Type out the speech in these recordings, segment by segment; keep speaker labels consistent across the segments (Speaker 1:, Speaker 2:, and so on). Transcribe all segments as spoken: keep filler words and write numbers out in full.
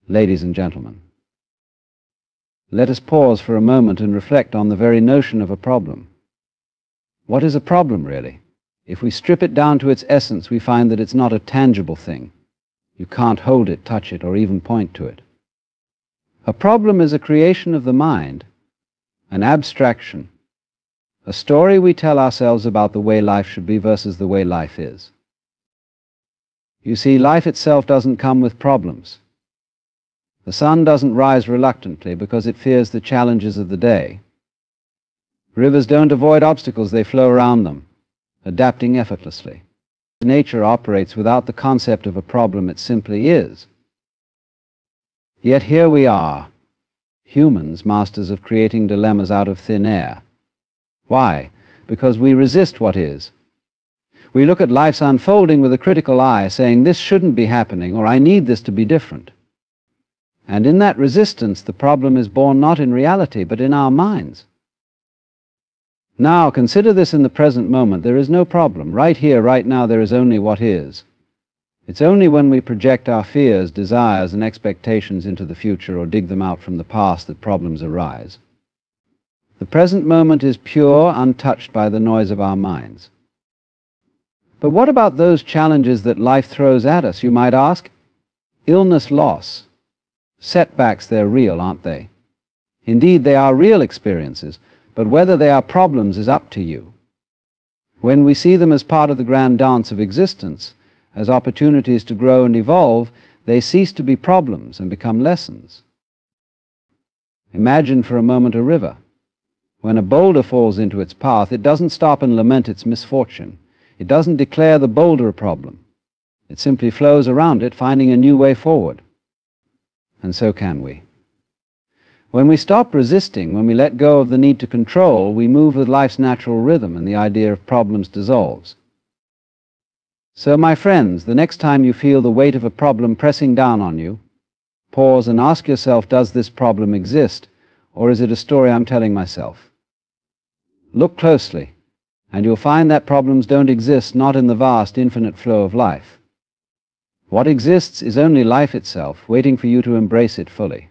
Speaker 1: Ladies and gentlemen, let us pause for a moment and reflect on the very notion of a problem. What is a problem, really? If we strip it down to its essence, we find that it's not a tangible thing. You can't hold it, touch it, or even point to it. A problem is a creation of the mind, an abstraction, a story we tell ourselves about the way life should be versus the way life is. You see, life itself doesn't come with problems. The sun doesn't rise reluctantly because it fears the challenges of the day. Rivers don't avoid obstacles, they flow around them, adapting effortlessly. Nature operates without the concept of a problem, it simply is. Yet here we are, humans, masters of creating dilemmas out of thin air. Why? Because we resist what is. We look at life's unfolding with a critical eye, saying, this shouldn't be happening, or I need this to be different. And in that resistance, the problem is born not in reality, but in our minds. Now, consider this in the present moment. There is no problem. Right here, right now, there is only what is. It's only when we project our fears, desires, and expectations into the future or dig them out from the past that problems arise. The present moment is pure, untouched by the noise of our minds. But what about those challenges that life throws at us, you might ask? Illness, loss. Setbacks, they're real, aren't they? Indeed, they are real experiences, but whether they are problems is up to you. When we see them as part of the grand dance of existence, as opportunities to grow and evolve, they cease to be problems and become lessons. Imagine for a moment a river. When a boulder falls into its path, it doesn't stop and lament its misfortune. It doesn't declare the boulder a problem. It simply flows around it, finding a new way forward. And so can we. When we stop resisting, when we let go of the need to control, we move with life's natural rhythm and the idea of problems dissolves. So, my friends, the next time you feel the weight of a problem pressing down on you, pause and ask yourself, does this problem exist, or is it a story I'm telling myself? Look closely, and you'll find that problems don't exist, not in the vast, infinite flow of life. What exists is only life itself, waiting for you to embrace it fully.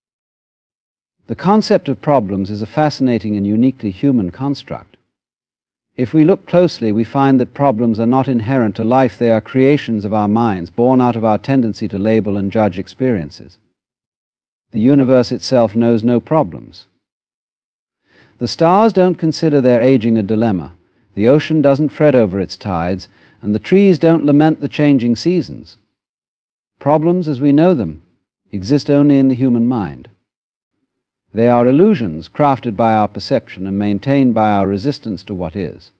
Speaker 1: The concept of problems is a fascinating and uniquely human construct. If we look closely, we find that problems are not inherent to life, they are creations of our minds, born out of our tendency to label and judge experiences. The universe itself knows no problems. The stars don't consider their aging a dilemma, the ocean doesn't fret over its tides, and the trees don't lament the changing seasons. Problems, as we know them, exist only in the human mind. They are illusions crafted by our perception and maintained by our resistance to what is.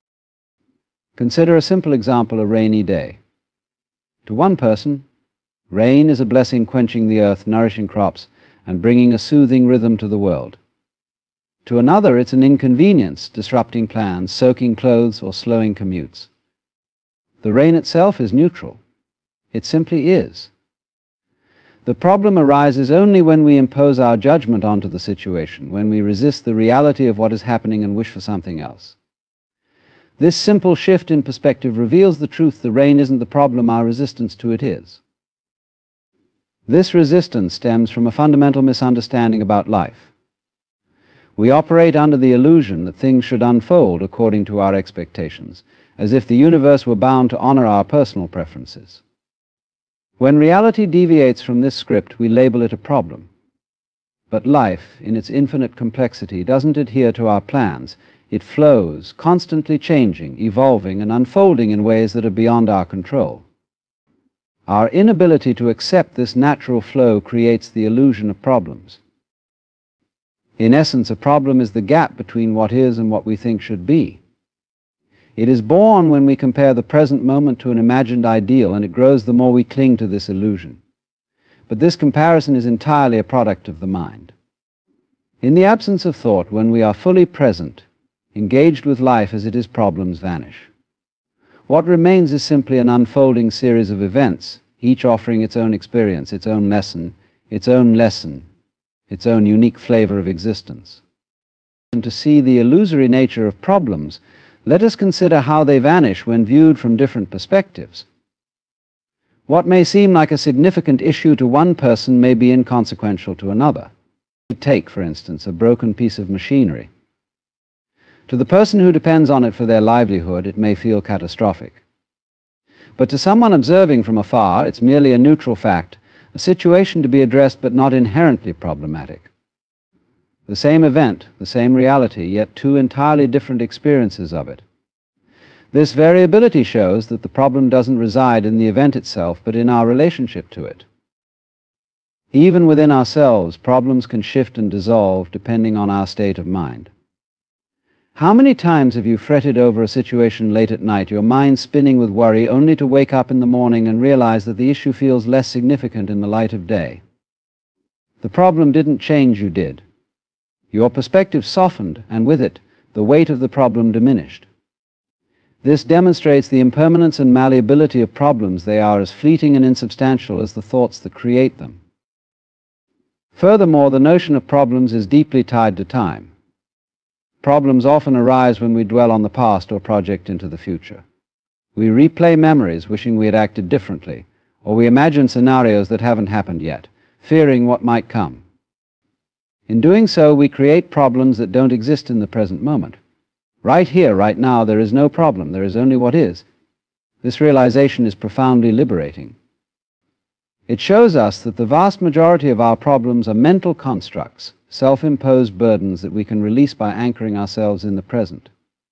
Speaker 1: Consider a simple example, a rainy day. To one person, rain is a blessing, quenching the earth, nourishing crops, and bringing a soothing rhythm to the world. To another, it's an inconvenience, disrupting plans, soaking clothes, or slowing commutes. The rain itself is neutral. It simply is. The problem arises only when we impose our judgment onto the situation, when we resist the reality of what is happening and wish for something else. This simple shift in perspective reveals the truth: the rain isn't the problem, our resistance to it is. This resistance stems from a fundamental misunderstanding about life. We operate under the illusion that things should unfold according to our expectations, as if the universe were bound to honor our personal preferences. When reality deviates from this script, we label it a problem. But life, in its infinite complexity, doesn't adhere to our plans. It flows, constantly changing, evolving, and unfolding in ways that are beyond our control. Our inability to accept this natural flow creates the illusion of problems. In essence, a problem is the gap between what is and what we think should be. It is born when we compare the present moment to an imagined ideal, and it grows the more we cling to this illusion. But this comparison is entirely a product of the mind. In the absence of thought, when we are fully present, engaged with life as it is, problems vanish. What remains is simply an unfolding series of events, each offering its own experience, its own lesson, its own lesson, its own unique flavor of existence. And to see the illusory nature of problems, let us consider how they vanish when viewed from different perspectives. What may seem like a significant issue to one person may be inconsequential to another. Take, for instance, a broken piece of machinery. To the person who depends on it for their livelihood, it may feel catastrophic. But to someone observing from afar, it's merely a neutral fact, a situation to be addressed but not inherently problematic. The same event, the same reality, yet two entirely different experiences of it. This variability shows that the problem doesn't reside in the event itself, but in our relationship to it. Even within ourselves, problems can shift and dissolve depending on our state of mind. How many times have you fretted over a situation late at night, your mind spinning with worry, only to wake up in the morning and realize that the issue feels less significant in the light of day? The problem didn't change, you did. Your perspective softened, and with it, the weight of the problem diminished. This demonstrates the impermanence and malleability of problems. They are as fleeting and insubstantial as the thoughts that create them. Furthermore, the notion of problems is deeply tied to time. Problems often arise when we dwell on the past or project into the future. We replay memories wishing we had acted differently, or we imagine scenarios that haven't happened yet, fearing what might come. In doing so, we create problems that don't exist in the present moment. Right here, right now, there is no problem, there is only what is. This realization is profoundly liberating. It shows us that the vast majority of our problems are mental constructs, self-imposed burdens that we can release by anchoring ourselves in the present.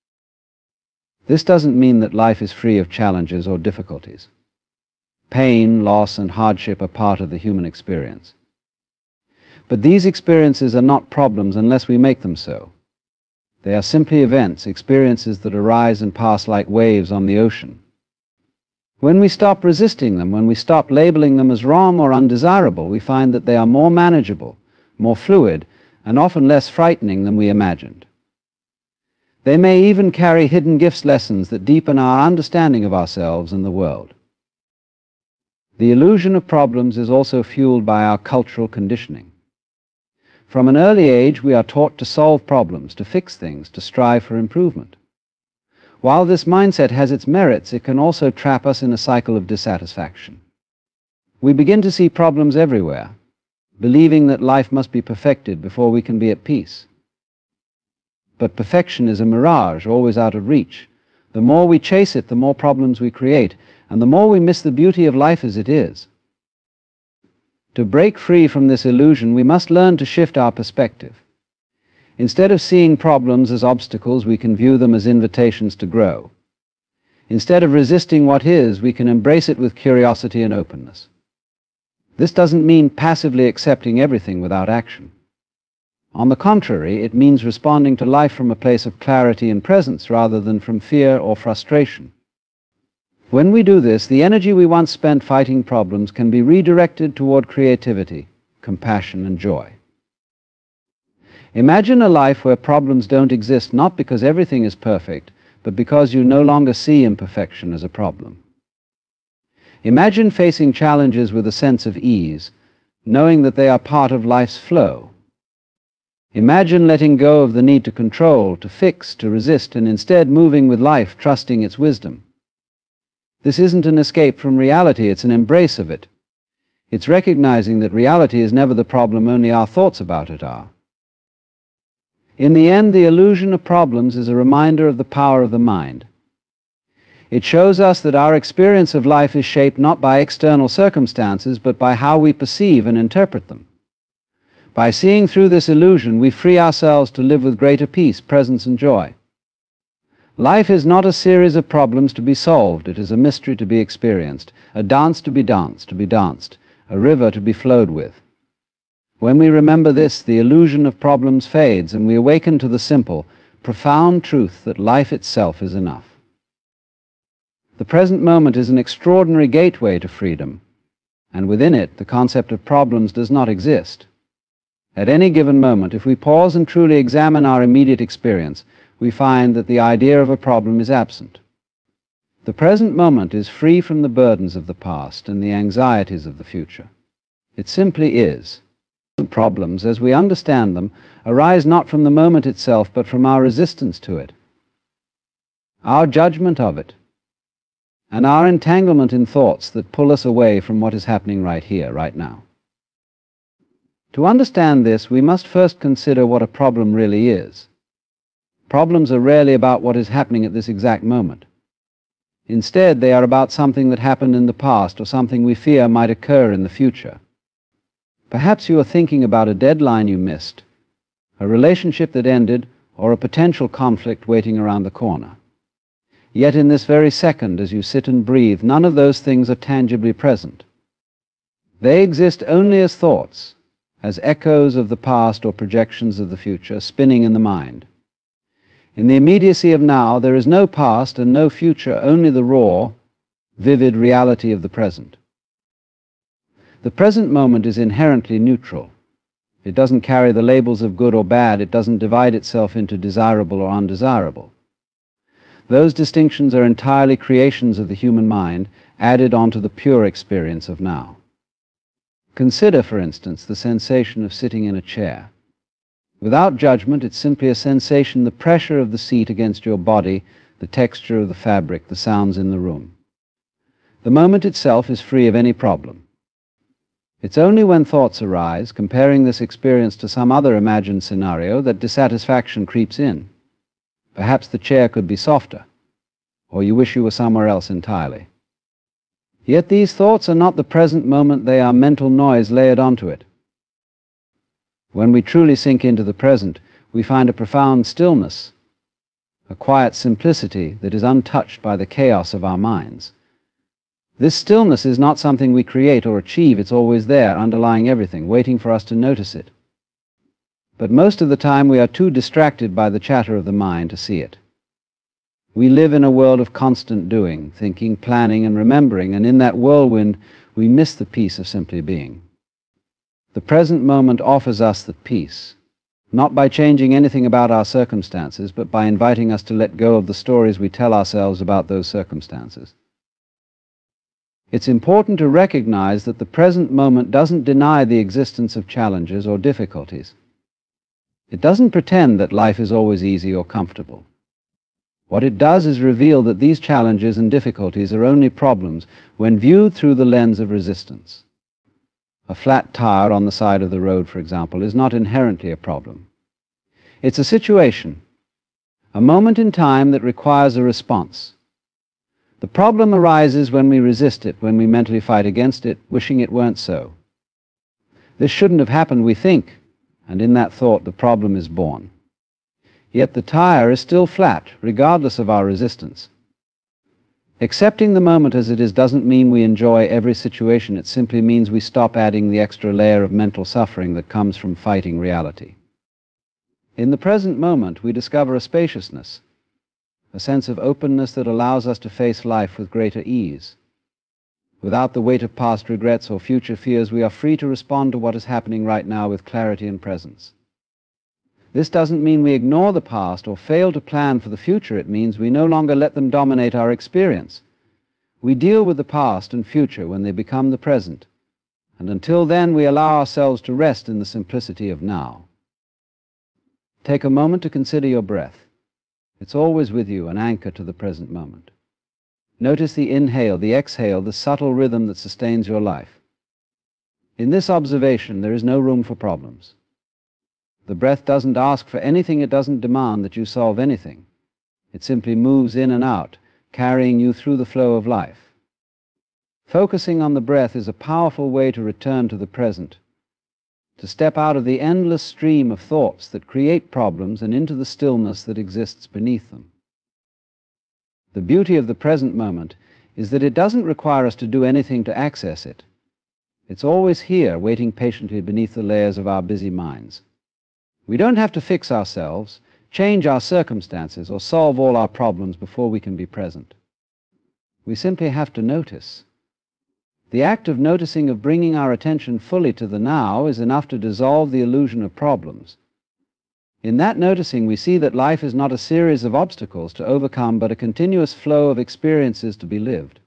Speaker 1: This doesn't mean that life is free of challenges or difficulties. Pain, loss, and hardship are part of the human experience. But these experiences are not problems unless we make them so. They are simply events, experiences that arise and pass like waves on the ocean. When we stop resisting them, when we stop labeling them as wrong or undesirable, we find that they are more manageable, more fluid, and often less frightening than we imagined. They may even carry hidden gifts, lessons that deepen our understanding of ourselves and the world. The illusion of problems is also fueled by our cultural conditioning. From an early age, we are taught to solve problems, to fix things, to strive for improvement. While this mindset has its merits, it can also trap us in a cycle of dissatisfaction. We begin to see problems everywhere, believing that life must be perfected before we can be at peace. But perfection is a mirage, always out of reach. The more we chase it, the more problems we create, and the more we miss the beauty of life as it is. To break free from this illusion, we must learn to shift our perspective. Instead of seeing problems as obstacles, we can view them as invitations to grow. Instead of resisting what is, we can embrace it with curiosity and openness. This doesn't mean passively accepting everything without action. On the contrary, it means responding to life from a place of clarity and presence rather than from fear or frustration. When we do this, the energy we once spent fighting problems can be redirected toward creativity, compassion, and joy. Imagine a life where problems don't exist, not because everything is perfect, but because you no longer see imperfection as a problem. Imagine facing challenges with a sense of ease, knowing that they are part of life's flow. Imagine letting go of the need to control, to fix, to resist, and instead moving with life, trusting its wisdom. This isn't an escape from reality, it's an embrace of it. It's recognizing that reality is never the problem, only our thoughts about it are. In the end, the illusion of problems is a reminder of the power of the mind. It shows us that our experience of life is shaped not by external circumstances, but by how we perceive and interpret them. By seeing through this illusion, we free ourselves to live with greater peace, presence, and joy. Life is not a series of problems to be solved. It is a mystery to be experienced, a dance to be danced, to be danced, a river to be flowed with. When we remember this, the illusion of problems fades, and we awaken to the simple, profound truth that life itself is enough. The present moment is an extraordinary gateway to freedom, and within it, the concept of problems does not exist. At any given moment, if we pause and truly examine our immediate experience, we find that the idea of a problem is absent. The present moment is free from the burdens of the past and the anxieties of the future. It simply is. Problems, as we understand them, arise not from the moment itself, but from our resistance to it, our judgment of it, and our entanglement in thoughts that pull us away from what is happening right here, right now. To understand this, we must first consider what a problem really is. Problems are rarely about what is happening at this exact moment. Instead, they are about something that happened in the past or something we fear might occur in the future. Perhaps you are thinking about a deadline you missed, a relationship that ended, or a potential conflict waiting around the corner. Yet in this very second, as you sit and breathe, none of those things are tangibly present. They exist only as thoughts, as echoes of the past or projections of the future spinning in the mind. In the immediacy of now, there is no past and no future, only the raw, vivid reality of the present. The present moment is inherently neutral. It doesn't carry the labels of good or bad. It doesn't divide itself into desirable or undesirable. Those distinctions are entirely creations of the human mind, added onto the pure experience of now. Consider, for instance, the sensation of sitting in a chair. Without judgment, it's simply a sensation, the pressure of the seat against your body, the texture of the fabric, the sounds in the room. The moment itself is free of any problem. It's only when thoughts arise, comparing this experience to some other imagined scenario, that dissatisfaction creeps in. Perhaps the chair could be softer, or you wish you were somewhere else entirely. Yet these thoughts are not the present moment, they are mental noise layered onto it. When we truly sink into the present, we find a profound stillness, a quiet simplicity that is untouched by the chaos of our minds. This stillness is not something we create or achieve, it's always there, underlying everything, waiting for us to notice it. But most of the time we are too distracted by the chatter of the mind to see it. We live in a world of constant doing, thinking, planning, and remembering, and in that whirlwind we miss the peace of simply being. The present moment offers us that peace, not by changing anything about our circumstances, but by inviting us to let go of the stories we tell ourselves about those circumstances. It's important to recognize that the present moment doesn't deny the existence of challenges or difficulties. It doesn't pretend that life is always easy or comfortable. What it does is reveal that these challenges and difficulties are only problems when viewed through the lens of resistance. A flat tire on the side of the road, for example, is not inherently a problem. It's a situation, a moment in time that requires a response. The problem arises when we resist it, when we mentally fight against it, wishing it weren't so. This shouldn't have happened, we think, and in that thought the problem is born. Yet the tire is still flat, regardless of our resistance. Accepting the moment as it is doesn't mean we enjoy every situation. It simply means we stop adding the extra layer of mental suffering that comes from fighting reality. In the present moment, we discover a spaciousness, a sense of openness that allows us to face life with greater ease. Without the weight of past regrets or future fears, we are free to respond to what is happening right now with clarity and presence. This doesn't mean we ignore the past or fail to plan for the future. It means we no longer let them dominate our experience. We deal with the past and future when they become the present, and until then we allow ourselves to rest in the simplicity of now. Take a moment to consider your breath. It's always with you, an anchor to the present moment. Notice the inhale, the exhale, the subtle rhythm that sustains your life. In this observation, there is no room for problems. The breath doesn't ask for anything, it doesn't demand that you solve anything. It simply moves in and out, carrying you through the flow of life. Focusing on the breath is a powerful way to return to the present, to step out of the endless stream of thoughts that create problems and into the stillness that exists beneath them. The beauty of the present moment is that it doesn't require us to do anything to access it. It's always here, waiting patiently beneath the layers of our busy minds. We don't have to fix ourselves, change our circumstances, or solve all our problems before we can be present. We simply have to notice. The act of noticing, of bringing our attention fully to the now, is enough to dissolve the illusion of problems. In that noticing, we see that life is not a series of obstacles to overcome, but a continuous flow of experiences to be lived.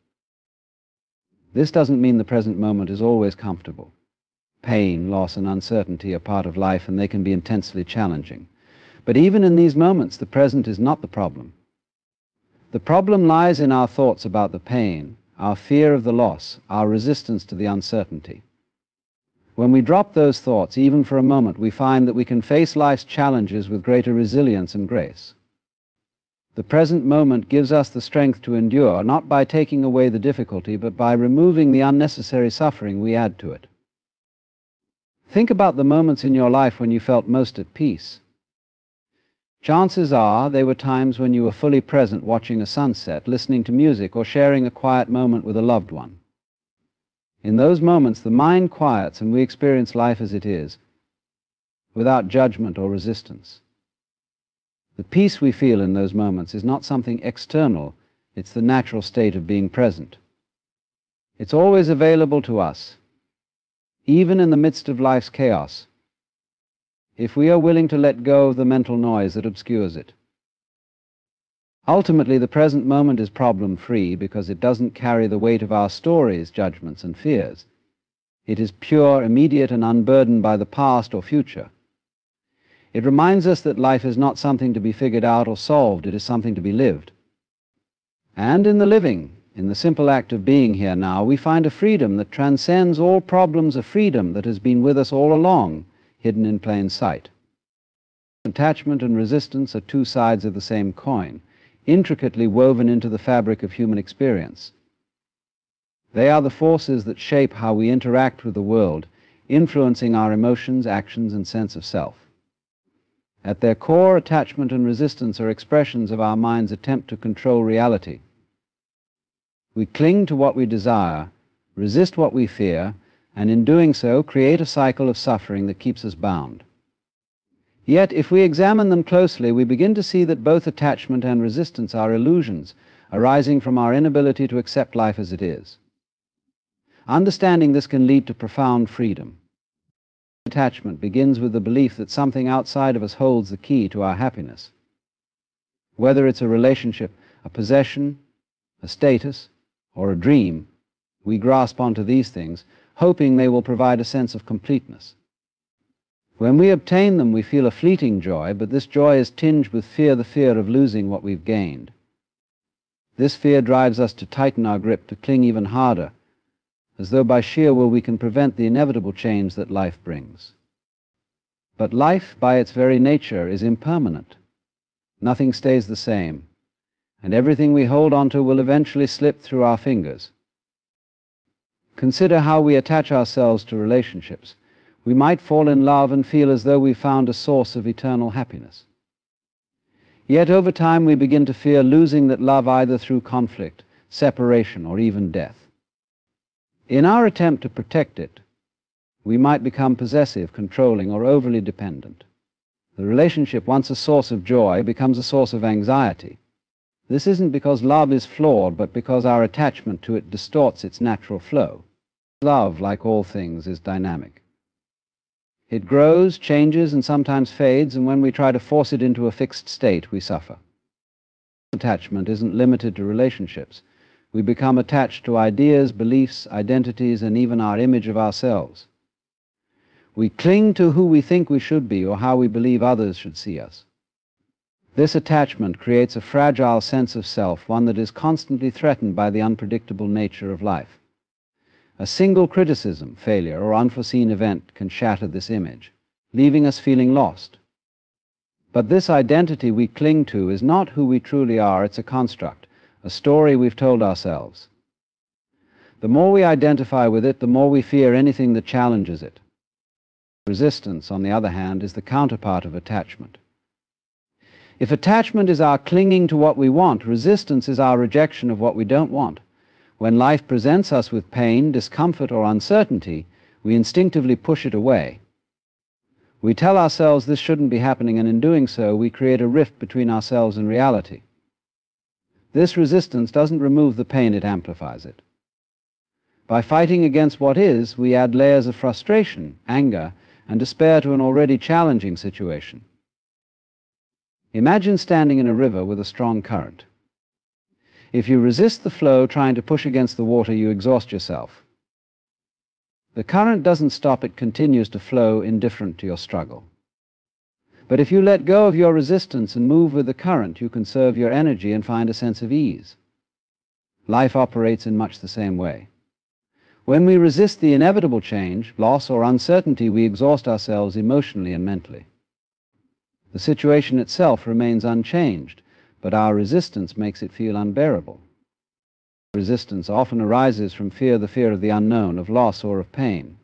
Speaker 1: This doesn't mean the present moment is always comfortable. Pain, loss, and uncertainty are part of life, and they can be intensely challenging. But even in these moments, the present is not the problem. The problem lies in our thoughts about the pain, our fear of the loss, our resistance to the uncertainty. When we drop those thoughts, even for a moment, we find that we can face life's challenges with greater resilience and grace. The present moment gives us the strength to endure, not by taking away the difficulty, but by removing the unnecessary suffering we add to it. Think about the moments in your life when you felt most at peace. Chances are they were times when you were fully present watching a sunset, listening to music, or sharing a quiet moment with a loved one. In those moments, the mind quiets and we experience life as it is, without judgment or resistance. The peace we feel in those moments is not something external, it's the natural state of being present. It's always available to us, even in the midst of life's chaos, if we are willing to let go of the mental noise that obscures it. Ultimately, the present moment is problem-free because it doesn't carry the weight of our stories, judgments, and fears. It is pure, immediate, and unburdened by the past or future. It reminds us that life is not something to be figured out or solved, it is something to be lived. And in the living, in the simple act of being here now, we find a freedom that transcends all problems, a freedom that has been with us all along, hidden in plain sight. Attachment and resistance are two sides of the same coin, intricately woven into the fabric of human experience. They are the forces that shape how we interact with the world, influencing our emotions, actions, and sense of self. At their core, attachment and resistance are expressions of our mind's attempt to control reality. We cling to what we desire, resist what we fear, and in doing so create a cycle of suffering that keeps us bound. Yet, if we examine them closely, we begin to see that both attachment and resistance are illusions arising from our inability to accept life as it is. Understanding this can lead to profound freedom. Attachment begins with the belief that something outside of us holds the key to our happiness. Whether it's a relationship, a possession, a status, or a dream, we grasp onto these things, hoping they will provide a sense of completeness. When we obtain them, we feel a fleeting joy, but this joy is tinged with fear, the fear of losing what we've gained. This fear drives us to tighten our grip, to cling even harder, as though by sheer will we can prevent the inevitable change that life brings. But life, by its very nature, is impermanent. Nothing stays the same, and everything we hold onto will eventually slip through our fingers. Consider how we attach ourselves to relationships. We might fall in love and feel as though we found a source of eternal happiness. Yet over time we begin to fear losing that love either through conflict, separation, or even death. In our attempt to protect it, we might become possessive, controlling, or overly dependent. The relationship, once a source of joy, becomes a source of anxiety. This isn't because love is flawed, but because our attachment to it distorts its natural flow. Love, like all things, is dynamic. It grows, changes, and sometimes fades, and when we try to force it into a fixed state, we suffer. Attachment isn't limited to relationships. We become attached to ideas, beliefs, identities, and even our image of ourselves. We cling to who we think we should be or how we believe others should see us. This attachment creates a fragile sense of self, one that is constantly threatened by the unpredictable nature of life. A single criticism, failure, or unforeseen event can shatter this image, leaving us feeling lost. But this identity we cling to is not who we truly are, it's a construct, a story we've told ourselves. The more we identify with it, the more we fear anything that challenges it. Resistance, on the other hand, is the counterpart of attachment. If attachment is our clinging to what we want, resistance is our rejection of what we don't want. When life presents us with pain, discomfort, or uncertainty, we instinctively push it away. We tell ourselves this shouldn't be happening, and in doing so, we create a rift between ourselves and reality. This resistance doesn't remove the pain, it amplifies it. By fighting against what is, we add layers of frustration, anger, and despair to an already challenging situation. Imagine standing in a river with a strong current. If you resist the flow, trying to push against the water, you exhaust yourself. The current doesn't stop, it continues to flow, indifferent to your struggle. But if you let go of your resistance and move with the current, you conserve your energy and find a sense of ease. Life operates in much the same way. When we resist the inevitable change, loss, or uncertainty, we exhaust ourselves emotionally and mentally. The situation itself remains unchanged, but our resistance makes it feel unbearable. Resistance often arises from fear, the fear of the unknown, of loss, or of pain.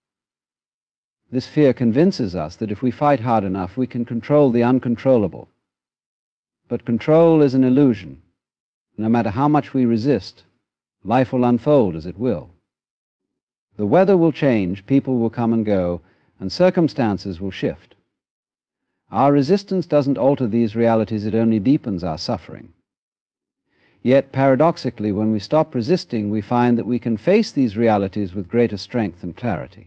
Speaker 1: This fear convinces us that if we fight hard enough, we can control the uncontrollable. But control is an illusion. No matter how much we resist, life will unfold as it will. The weather will change, people will come and go, and circumstances will shift. Our resistance doesn't alter these realities, it only deepens our suffering. Yet, paradoxically, when we stop resisting, we find that we can face these realities with greater strength and clarity.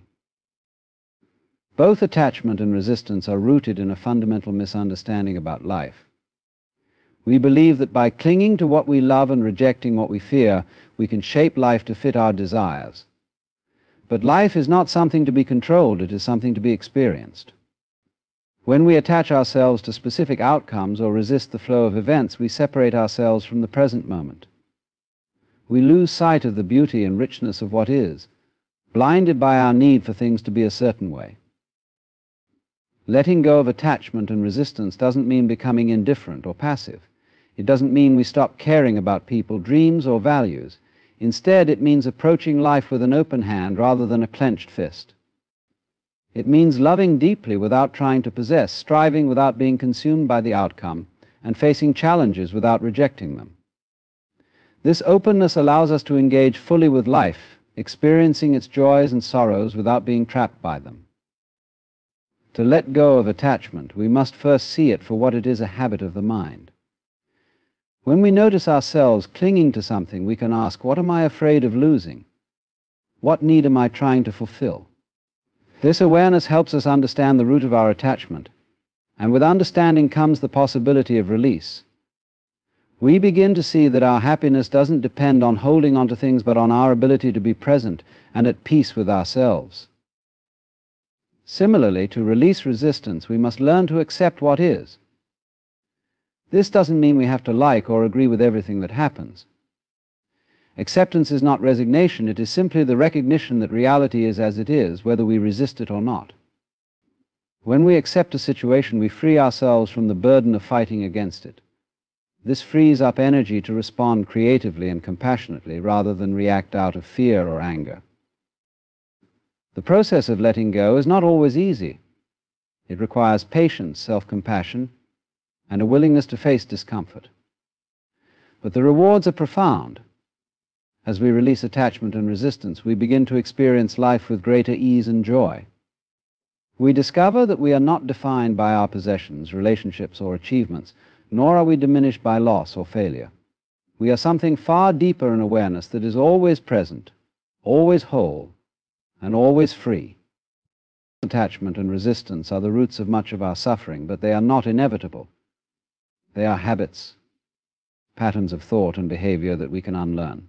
Speaker 1: Both attachment and resistance are rooted in a fundamental misunderstanding about life. We believe that by clinging to what we love and rejecting what we fear, we can shape life to fit our desires. But life is not something to be controlled, it is something to be experienced. When we attach ourselves to specific outcomes or resist the flow of events, we separate ourselves from the present moment. We lose sight of the beauty and richness of what is, blinded by our need for things to be a certain way. Letting go of attachment and resistance doesn't mean becoming indifferent or passive. It doesn't mean we stop caring about people, dreams, or values. Instead, it means approaching life with an open hand rather than a clenched fist. It means loving deeply without trying to possess, striving without being consumed by the outcome, and facing challenges without rejecting them. This openness allows us to engage fully with life, experiencing its joys and sorrows without being trapped by them. To let go of attachment, we must first see it for what it is, a habit of the mind. When we notice ourselves clinging to something, we can ask, what am I afraid of losing? What need am I trying to fulfill? This awareness helps us understand the root of our attachment, and with understanding comes the possibility of release. We begin to see that our happiness doesn't depend on holding on to things, but on our ability to be present and at peace with ourselves. Similarly, to release resistance, we must learn to accept what is. This doesn't mean we have to like or agree with everything that happens. Acceptance is not resignation, it is simply the recognition that reality is as it is, whether we resist it or not. When we accept a situation, we free ourselves from the burden of fighting against it. This frees up energy to respond creatively and compassionately rather than react out of fear or anger. The process of letting go is not always easy. It requires patience, self-compassion, and a willingness to face discomfort. But the rewards are profound. As we release attachment and resistance, we begin to experience life with greater ease and joy. We discover that we are not defined by our possessions, relationships, or achievements, nor are we diminished by loss or failure. We are something far deeper in awareness that is always present, always whole, and always free. Attachment and resistance are the roots of much of our suffering, but they are not inevitable. They are habits, patterns of thought and behavior that we can unlearn.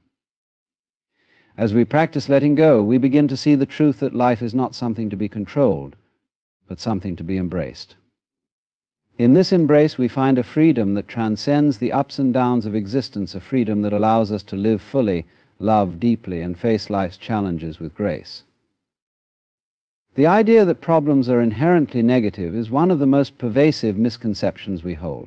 Speaker 1: As we practice letting go, we begin to see the truth that life is not something to be controlled, but something to be embraced. In this embrace, we find a freedom that transcends the ups and downs of existence, a freedom that allows us to live fully, love deeply, and face life's challenges with grace. The idea that problems are inherently negative is one of the most pervasive misconceptions we hold.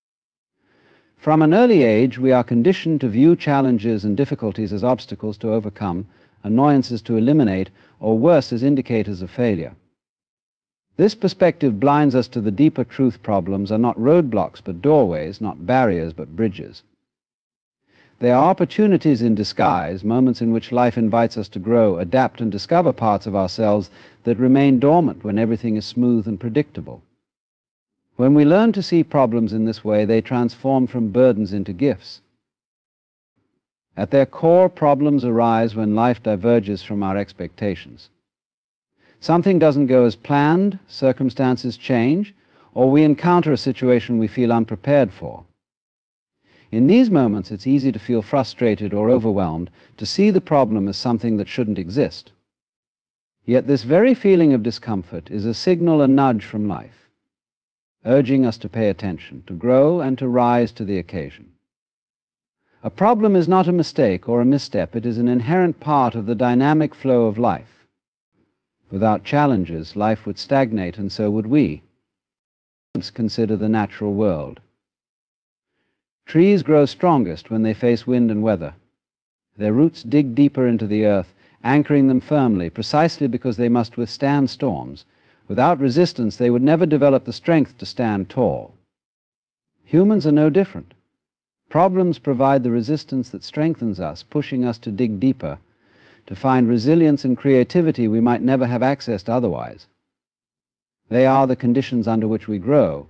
Speaker 1: From an early age, we are conditioned to view challenges and difficulties as obstacles to overcome, annoyances to eliminate, or worse, as indicators of failure. This perspective blinds us to the deeper truth. Problems are not roadblocks but doorways, not barriers but bridges. They are opportunities in disguise, moments in which life invites us to grow, adapt, and discover parts of ourselves that remain dormant when everything is smooth and predictable. When we learn to see problems in this way, they transform from burdens into gifts. At their core, problems arise when life diverges from our expectations. Something doesn't go as planned, circumstances change, or we encounter a situation we feel unprepared for. In these moments, it's easy to feel frustrated or overwhelmed, to see the problem as something that shouldn't exist. Yet this very feeling of discomfort is a signal, a nudge from life. urging us to pay attention, to grow, and to rise to the occasion. A problem is not a mistake or a misstep. It is an inherent part of the dynamic flow of life. Without challenges, life would stagnate, and so would we. Let's consider the natural world. Trees grow strongest when they face wind and weather. Their roots dig deeper into the earth, anchoring them firmly, precisely because they must withstand storms. Without resistance, they would never develop the strength to stand tall. Humans are no different. Problems provide the resistance that strengthens us, pushing us to dig deeper, to find resilience and creativity we might never have access to otherwise. They are the conditions under which we grow.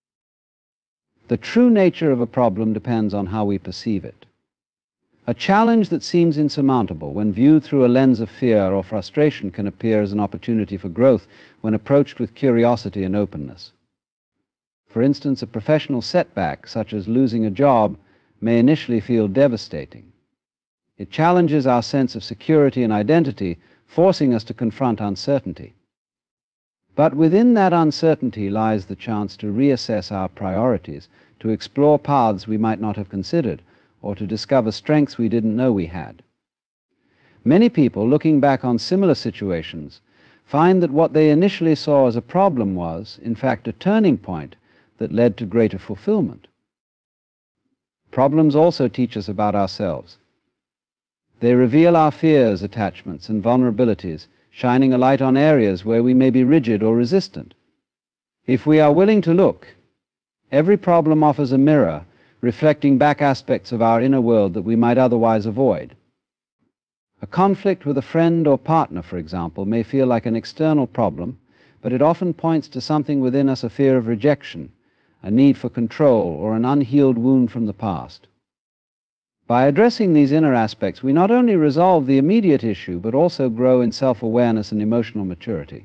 Speaker 1: The true nature of a problem depends on how we perceive it. A challenge that seems insurmountable when viewed through a lens of fear or frustration can appear as an opportunity for growth when approached with curiosity and openness. For instance, a professional setback, such as losing a job, may initially feel devastating. It challenges our sense of security and identity, forcing us to confront uncertainty. But within that uncertainty lies the chance to reassess our priorities, to explore paths we might not have considered, or to discover strengths we didn't know we had. Many people, looking back on similar situations, find that what they initially saw as a problem was, in fact, a turning point that led to greater fulfillment. Problems also teach us about ourselves. They reveal our fears, attachments, and vulnerabilities, shining a light on areas where we may be rigid or resistant. If we are willing to look, every problem offers a mirror, reflecting back aspects of our inner world that we might otherwise avoid. A conflict with a friend or partner, for example, may feel like an external problem, but it often points to something within us, a fear of rejection, a need for control, or an unhealed wound from the past. By addressing these inner aspects, we not only resolve the immediate issue, but also grow in self-awareness and emotional maturity.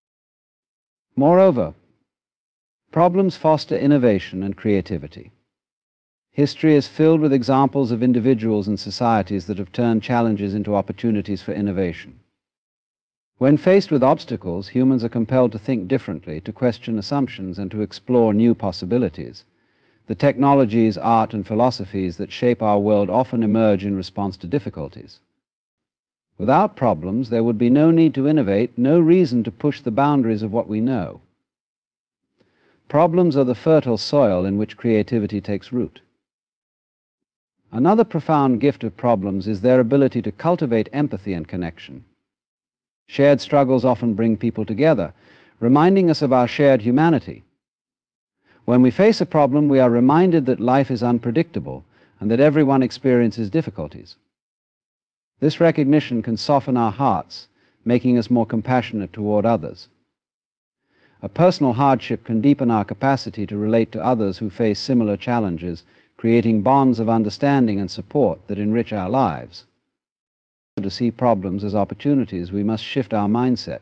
Speaker 1: Moreover, problems foster innovation and creativity. History is filled with examples of individuals and societies that have turned challenges into opportunities for innovation. When faced with obstacles, humans are compelled to think differently, to question assumptions, and to explore new possibilities. The technologies, art, and philosophies that shape our world often emerge in response to difficulties. Without problems, there would be no need to innovate, no reason to push the boundaries of what we know. Problems are the fertile soil in which creativity takes root. Another profound gift of problems is their ability to cultivate empathy and connection. Shared struggles often bring people together, reminding us of our shared humanity. When we face a problem, we are reminded that life is unpredictable and that everyone experiences difficulties. This recognition can soften our hearts, making us more compassionate toward others. A personal hardship can deepen our capacity to relate to others who face similar challenges, creating bonds of understanding and support that enrich our lives. To see problems as opportunities, we must shift our mindset.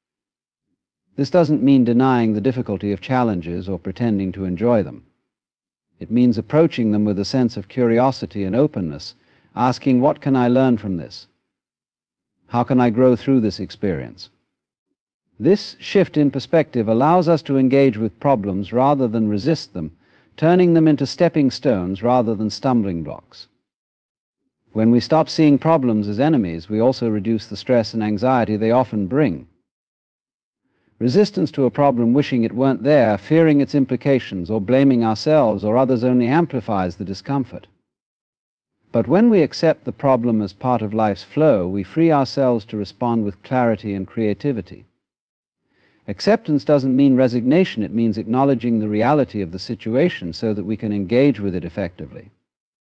Speaker 1: This doesn't mean denying the difficulty of challenges or pretending to enjoy them. It means approaching them with a sense of curiosity and openness, asking, what can I learn from this? How can I grow through this experience? This shift in perspective allows us to engage with problems rather than resist them, turning them into stepping stones rather than stumbling blocks. When we stop seeing problems as enemies, we also reduce the stress and anxiety they often bring. Resistance to a problem, wishing it weren't there, fearing its implications, or blaming ourselves or others only amplifies the discomfort. But when we accept the problem as part of life's flow, we free ourselves to respond with clarity and creativity. Acceptance doesn't mean resignation, it means acknowledging the reality of the situation so that we can engage with it effectively.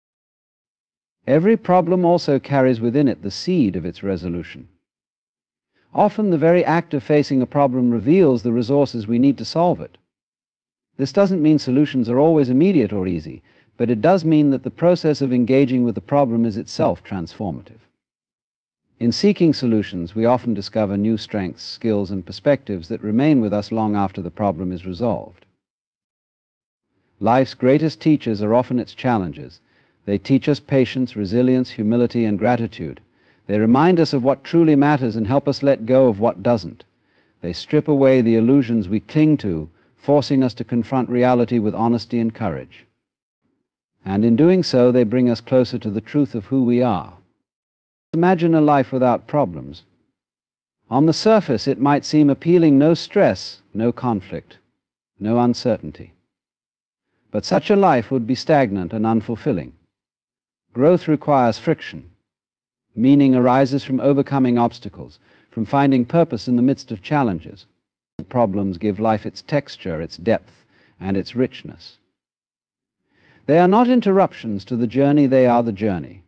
Speaker 1: Every problem also carries within it the seed of its resolution. Often the very act of facing a problem reveals the resources we need to solve it. This doesn't mean solutions are always immediate or easy, but it does mean that the process of engaging with the problem is itself transformative. In seeking solutions, we often discover new strengths, skills, and perspectives that remain with us long after the problem is resolved. Life's greatest teachers are often its challenges. They teach us patience, resilience, humility, and gratitude. They remind us of what truly matters and help us let go of what doesn't. They strip away the illusions we cling to, forcing us to confront reality with honesty and courage. And in doing so, they bring us closer to the truth of who we are. Imagine a life without problems. On the surface, it might seem appealing: no stress, no conflict, no uncertainty. But such a life would be stagnant and unfulfilling. Growth requires friction. Meaning arises from overcoming obstacles, from finding purpose in the midst of challenges. Problems give life its texture, its depth, and its richness. They are not interruptions to the journey, they are the journey.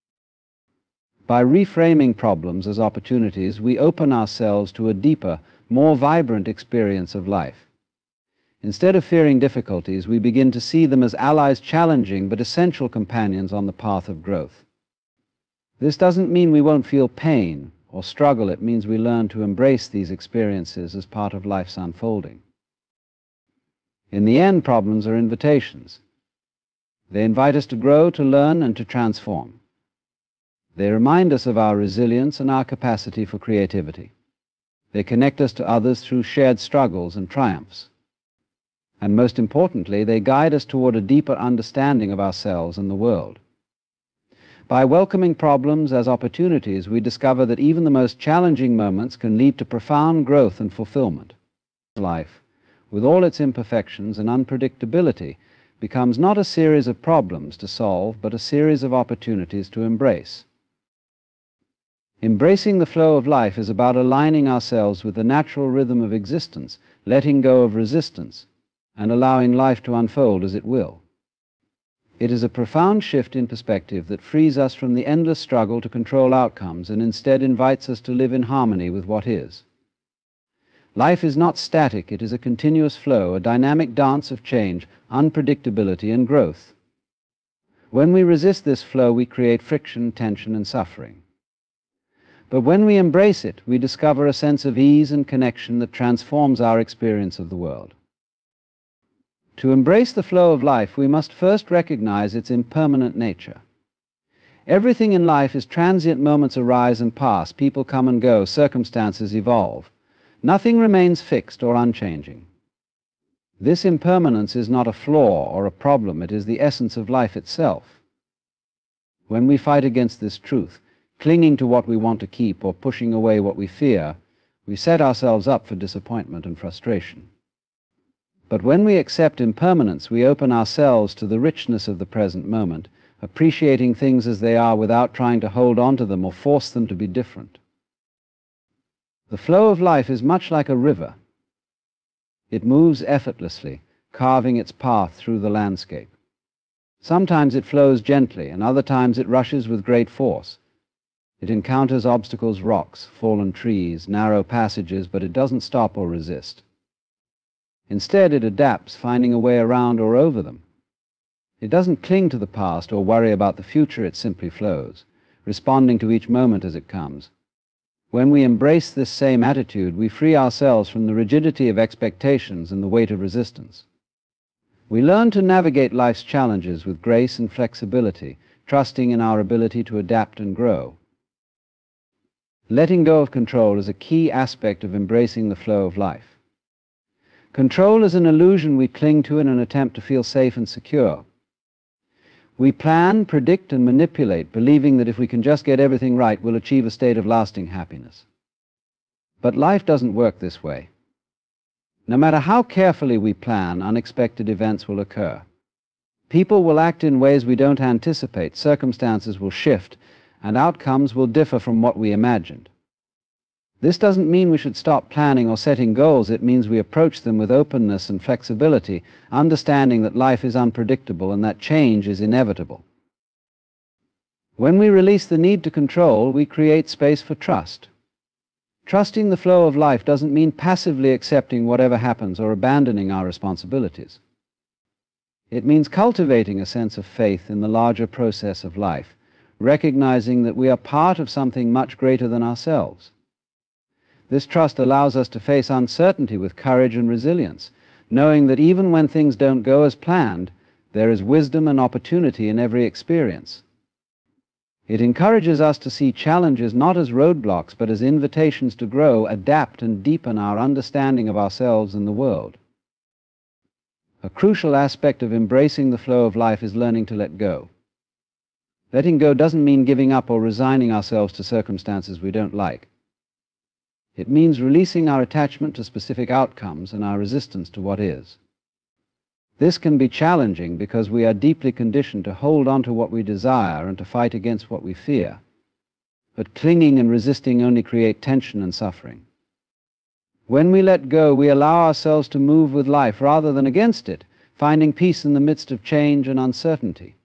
Speaker 1: By reframing problems as opportunities, we open ourselves to a deeper, more vibrant experience of life. Instead of fearing difficulties, we begin to see them as allies, challenging but essential companions on the path of growth. This doesn't mean we won't feel pain or struggle. It means we learn to embrace these experiences as part of life's unfolding. In the end, problems are invitations. They invite us to grow, to learn, and to transform. They remind us of our resilience and our capacity for creativity. They connect us to others through shared struggles and triumphs. And most importantly, they guide us toward a deeper understanding of ourselves and the world. By welcoming problems as opportunities, we discover that even the most challenging moments can lead to profound growth and fulfillment. Life, with all its imperfections and unpredictability, becomes not a series of problems to solve, but a series of opportunities to embrace. Embracing the flow of life is about aligning ourselves with the natural rhythm of existence, letting go of resistance, and allowing life to unfold as it will. It is a profound shift in perspective that frees us from the endless struggle to control outcomes and instead invites us to live in harmony with what is. Life is not static, it is a continuous flow, a dynamic dance of change, unpredictability, and growth. When we resist this flow, we create friction, tension, and suffering. But when we embrace it, we discover a sense of ease and connection that transforms our experience of the world. To embrace the flow of life, we must first recognize its impermanent nature. Everything in life is transient. Moments arise and pass, people come and go, circumstances evolve. Nothing remains fixed or unchanging. This impermanence is not a flaw or a problem, it is the essence of life itself. When we fight against this truth, clinging to what we want to keep or pushing away what we fear, we set ourselves up for disappointment and frustration. But when we accept impermanence, we open ourselves to the richness of the present moment, appreciating things as they are without trying to hold on to them or force them to be different. The flow of life is much like a river. It moves effortlessly, carving its path through the landscape. Sometimes it flows gently, and other times it rushes with great force. It encounters obstacles, rocks, fallen trees, narrow passages, but it doesn't stop or resist. Instead, it adapts, finding a way around or over them. It doesn't cling to the past or worry about the future, it simply flows, responding to each moment as it comes. When we embrace this same attitude, we free ourselves from the rigidity of expectations and the weight of resistance. We learn to navigate life's challenges with grace and flexibility, trusting in our ability to adapt and grow. Letting go of control is a key aspect of embracing the flow of life. Control is an illusion we cling to in an attempt to feel safe and secure. We plan, predict, and manipulate, believing that if we can just get everything right, we'll achieve a state of lasting happiness. But life doesn't work this way. No matter how carefully we plan, unexpected events will occur. People will act in ways we don't anticipate, circumstances will shift, and outcomes will differ from what we imagined. This doesn't mean we should stop planning or setting goals. It means we approach them with openness and flexibility, understanding that life is unpredictable and that change is inevitable. When we release the need to control, we create space for trust. Trusting the flow of life doesn't mean passively accepting whatever happens or abandoning our responsibilities. It means cultivating a sense of faith in the larger process of life, recognizing that we are part of something much greater than ourselves. This trust allows us to face uncertainty with courage and resilience, knowing that even when things don't go as planned, there is wisdom and opportunity in every experience. It encourages us to see challenges not as roadblocks, but as invitations to grow, adapt, and deepen our understanding of ourselves and the world. A crucial aspect of embracing the flow of life is learning to let go. Letting go doesn't mean giving up or resigning ourselves to circumstances we don't like. It means releasing our attachment to specific outcomes and our resistance to what is. This can be challenging because we are deeply conditioned to hold on to what we desire and to fight against what we fear. But clinging and resisting only create tension and suffering. When we let go, we allow ourselves to move with life rather than against it, finding peace in the midst of change and uncertainty.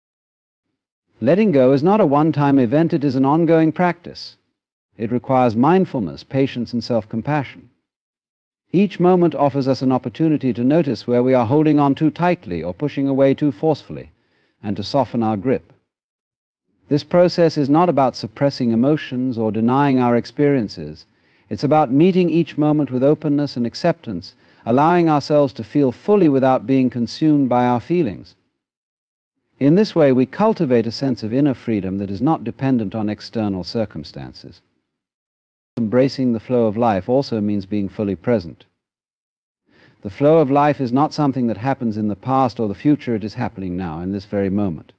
Speaker 1: Letting go is not a one-time event, it is an ongoing practice. It requires mindfulness, patience, and self-compassion. Each moment offers us an opportunity to notice where we are holding on too tightly or pushing away too forcefully, and to soften our grip. This process is not about suppressing emotions or denying our experiences. It's about meeting each moment with openness and acceptance, allowing ourselves to feel fully without being consumed by our feelings. In this way, we cultivate a sense of inner freedom that is not dependent on external circumstances. Embracing the flow of life also means being fully present. The flow of life is not something that happens in the past or the future, it is happening now, in this very moment.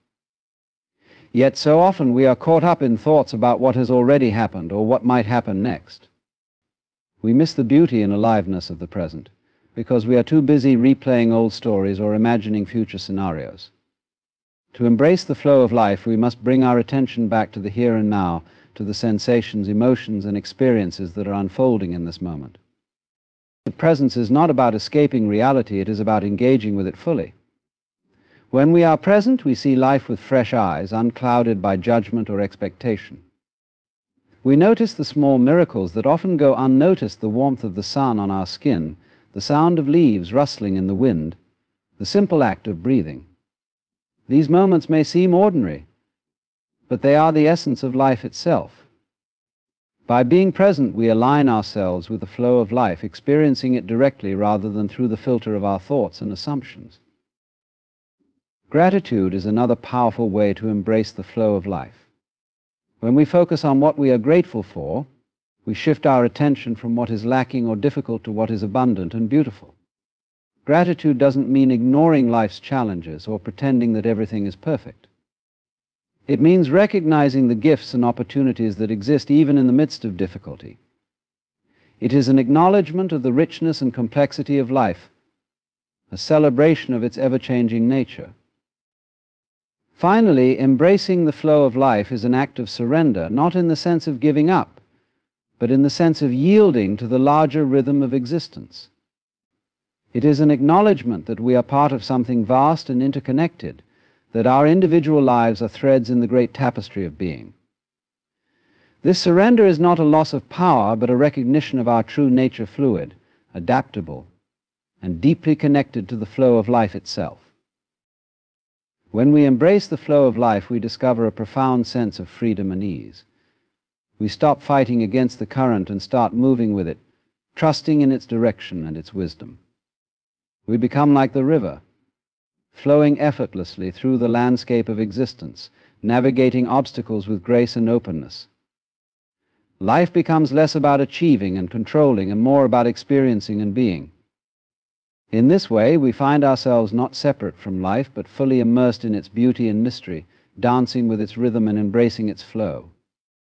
Speaker 1: Yet so often we are caught up in thoughts about what has already happened or what might happen next. We miss the beauty and aliveness of the present because we are too busy replaying old stories or imagining future scenarios. To embrace the flow of life, we must bring our attention back to the here and now, to the sensations, emotions, and experiences that are unfolding in this moment. The presence is not about escaping reality, it is about engaging with it fully. When we are present, we see life with fresh eyes, unclouded by judgment or expectation. We notice the small miracles that often go unnoticed: the warmth of the sun on our skin, the sound of leaves rustling in the wind, the simple act of breathing. These moments may seem ordinary, but they are the essence of life itself. By being present, we align ourselves with the flow of life, experiencing it directly rather than through the filter of our thoughts and assumptions. Gratitude is another powerful way to embrace the flow of life. When we focus on what we are grateful for, we shift our attention from what is lacking or difficult to what is abundant and beautiful. Gratitude doesn't mean ignoring life's challenges or pretending that everything is perfect. It means recognizing the gifts and opportunities that exist even in the midst of difficulty. It is an acknowledgement of the richness and complexity of life, a celebration of its ever-changing nature. Finally, embracing the flow of life is an act of surrender, not in the sense of giving up, but in the sense of yielding to the larger rhythm of existence. It is an acknowledgement that we are part of something vast and interconnected, that our individual lives are threads in the great tapestry of being. This surrender is not a loss of power, but a recognition of our true nature, fluid, adaptable, and deeply connected to the flow of life itself. When we embrace the flow of life, we discover a profound sense of freedom and ease. We stop fighting against the current and start moving with it, trusting in its direction and its wisdom. We become like the river, flowing effortlessly through the landscape of existence, navigating obstacles with grace and openness. Life becomes less about achieving and controlling and more about experiencing and being. In this way, we find ourselves not separate from life, but fully immersed in its beauty and mystery, dancing with its rhythm and embracing its flow.